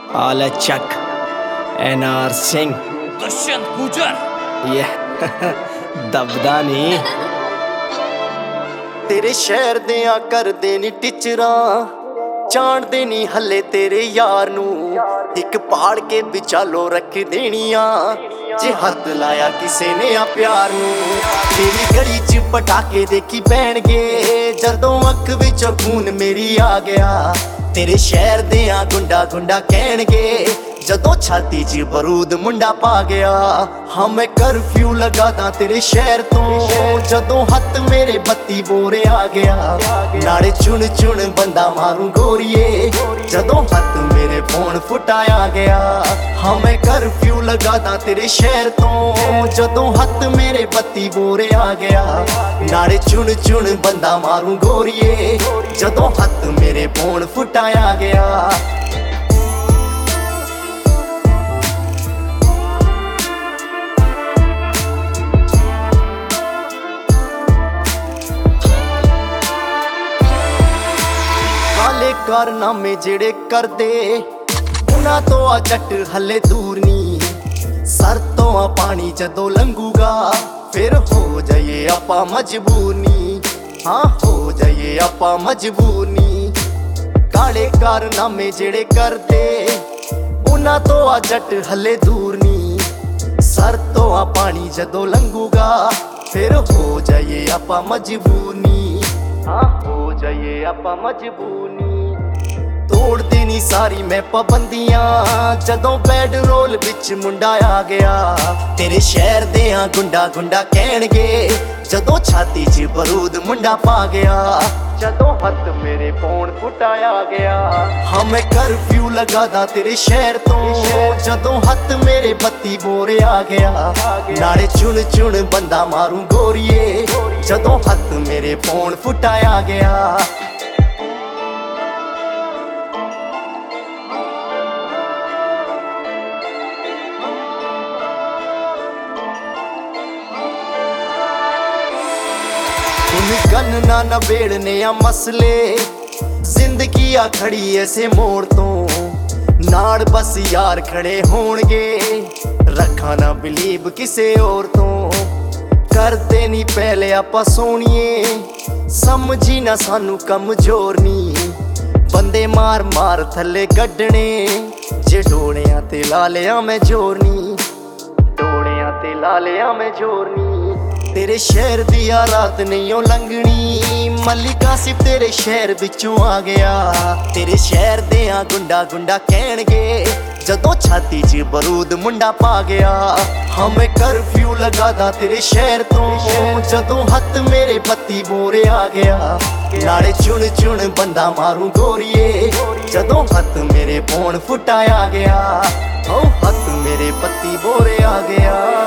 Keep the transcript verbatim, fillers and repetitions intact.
आले चक एनआर सिंह दुष्यंत गुजर ये दबदा नहीं तेरे शहर दियां करदे नी टिचरां जाणदे नी हले तेरे यार नू इक पाड़ के विचालो रख देनियां जे हथ लाया किसे ने आ प्यार नू तेरी गली च पटाके देखी पैणगे जदों अख विचों खून मेरी आ गया तेरे शहर दियां गुंडा गुंडा कहणगे जदों छाती च बरूद मुंडा पा गया हाँ मैं कर्फ्यू लगा दा तेरे शहर तो जदों हथ मेरे बत्ती बोरे आ गया नाले चुन चुन बंदा मारूं गोरिए जदों हथ मेरे फोन फुटाया गया हाँ मैं कर्फ्यू लगा दा तेरे शहर तो जदों हथ मेरे बत्ती बोरे आ गया नाले चुन चुन बंदा मारूं गोरिए जदों हथ मेरे फोन फुटाया गया कारनामे जेड़े करदे उन्हां तो आ जट हले दूर नी सर तो आ पानी जदों लंघूगा फिर हो जाइए आपां मजबूर नी हाँ हो जाइए आपां मजबूर नी काले कारनामे जेड़े करदे उन्हां तो आ जट हले दूर नी सर तो आ पानी जदों लंघूगा फिर हो जाइए आपां मजबूर नी हाँ हो जाइए आपां मजबूर नी तोड़ देनी सारी मैं पाबंदियां जदों बैड रोल विच मुंडा आ गया तेरे शहर दियां गुंडा गुंडा कहणगे जदों छाती च बरूद मुंडा पा गया जदों हथ मेरे फोन फुटाया गया हाँ मैं कर्फ्यू लगा दा तेरे शहर तो जदों हथ मेरे बत्ती बोरे आ गया नाले चुन चुन बंदा मारूं गोरिए जदों हथ मेरे फोन फुटाया गया गन ना नबेड़ने आ मसले जिंदगी आ खड़ी ऐसे मोड़ तो नाड़ बस यार खड़े होणगे रखा ना बिलीव किसे और तो करदे नी पहले आपां सोनिए समझी ना सानू कमजोर नी बंदे मार मार थले कड्डने जे डोड़ियां ते ला लिया मैं जोर नी डोड़ियां ते ला लिया मैं जोर नी तेरे शहर दिया रात नहीं ओ लंघनी मलिका सिर्फ तेरे शहर विचों आ गया तेरे शहर दिया गुंडा गुंडा कहणगे जदों छाती च बरूद मुंडा पा गया हाँ मैं कर्फ्यू लगा दा तेरे शहर तो जदों हथ मेरे बत्ती बोरे आ गया नाले चुन चुन बंदा मारूं गोरिए जदों हथ मेरे फोन फुटाया गया ओ हथ मेरे बत्ती बोरे आ गया।